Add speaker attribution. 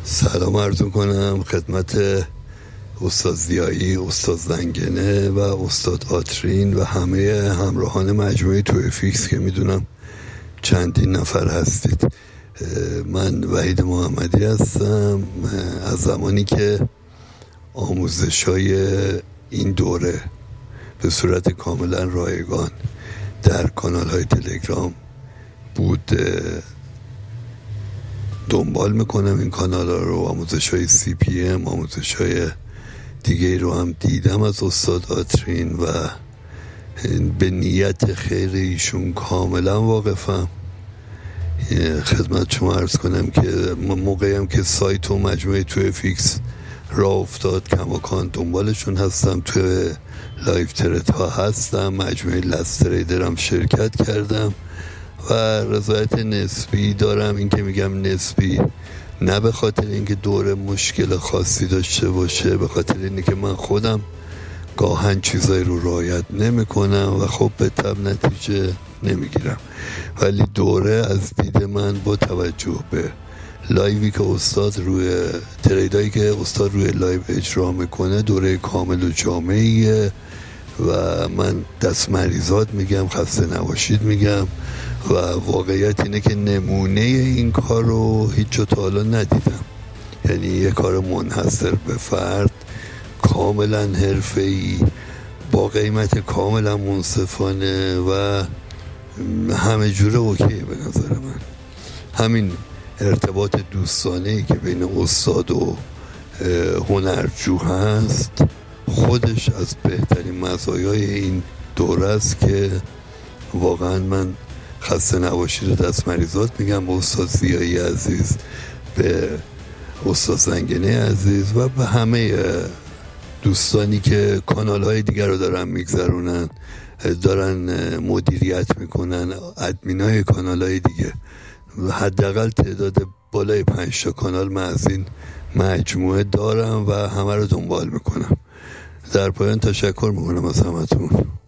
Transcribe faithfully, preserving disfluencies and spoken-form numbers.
Speaker 1: سلام عرض کنم خدمت استاد زیایی، استاد زنگنه و استاد آترین و همه همراهان مجموعه توی فیکس که میدونم چندین نفر هستید. من وحید محمدی هستم. از زمانی که آموزش‌های این دوره به صورت کاملا رایگان در کانال‌های تلگرام بود دنبال میکنم این کانال ها رو. آموزش های سی پی ام، آموزش های دیگه رو هم دیدم از استاد آترین و به نیت خیر ایشون کاملا واقفم. خدمت شما عرض کنم که موقعی هم که سایت و مجموعه توی فیکس را افتاد کماکان دنبالشون هستم، توی لایف ترت ها هستم، مجموعه لستریدر هم شرکت کردم و رضایت نسبی دارم. این که میگم نسبی نه به خاطر اینکه دوره مشکل خاصی داشته باشه، به خاطر اینه که من خودم گاهن چیزایی رو رعایت نمی کنم و خب به تب نتیجه نمیگیرم، ولی دوره از دید من با توجه به لایوی که استاد روی تریدایی که استاد روی لایو اجرا میکنه دوره کامل و جامعیه و من دست مریضات میگم، خسته نباشید میگم و واقعیت اینه که نمونه این کار رو هیچ جا تا حالا ندیدم. یعنی یه کار منحصر به فرد، کاملا حرفه‌ای، با قیمت کاملا منصفانه و همه جوره اوکی به نظر من. همین ارتباط دوستانه‌ای که بین استاد و هنرجو هست خودش از بهترین مزایای این دوره است که واقعا من خسته نباشید و دست مریضات میگم به استاد زیایی عزیز، به استاد زنگنه عزیز و به همه دوستانی که کانال های دیگر رو دارن میگذرونن، دارن مدیریت میکنن، ادمین های کانال های دیگه. حداقل تعداد بالای پنج تا کانال من از این مجموعه دارم و همه رو دنبال میکنم. در پایان تشکر میکنم از همتون.